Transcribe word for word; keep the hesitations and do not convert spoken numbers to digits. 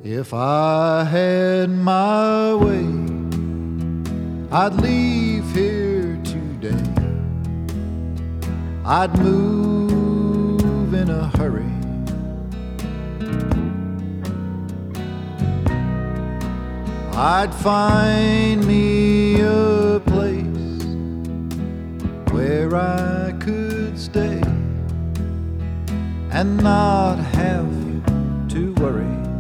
If I had my way, I'd leave here today. I'd move in a hurry. I'd find me a place where I could stay and not have to worry.